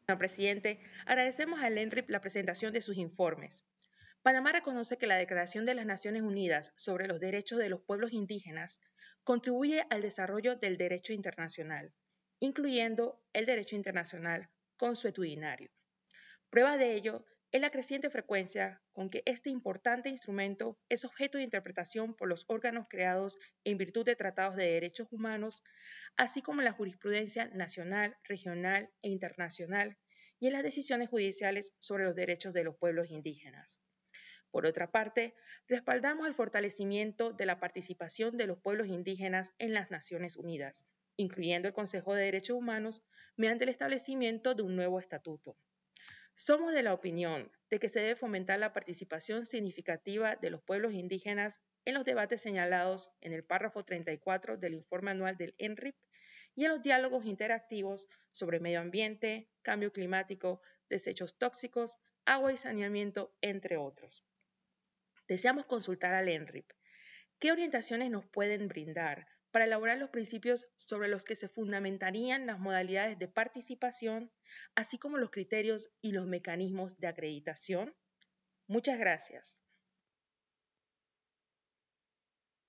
Señor presidente, agradecemos al ENRIP la presentación de sus informes. Panamá reconoce que la Declaración de las Naciones Unidas sobre los Derechos de los Pueblos Indígenas contribuye al desarrollo del derecho internacional, incluyendo el derecho internacional consuetudinario. Prueba de ello es la creciente frecuencia con que este importante instrumento es objeto de interpretación por los órganos creados en virtud de tratados de derechos humanos, así como en la jurisprudencia nacional, regional e internacional y en las decisiones judiciales sobre los derechos de los pueblos indígenas. Por otra parte, respaldamos el fortalecimiento de la participación de los pueblos indígenas en las Naciones Unidas, incluyendo el Consejo de Derechos Humanos, mediante el establecimiento de un nuevo estatuto. Somos de la opinión de que se debe fomentar la participación significativa de los pueblos indígenas en los debates señalados en el párrafo 34 del informe anual del ENRIP y en los diálogos interactivos sobre medio ambiente, cambio climático, desechos tóxicos, agua y saneamiento, entre otros. Deseamos consultar al ENRIP. ¿Qué orientaciones nos pueden brindar para elaborar los principios sobre los que se fundamentarían las modalidades de participación, así como los criterios y los mecanismos de acreditación? Muchas gracias.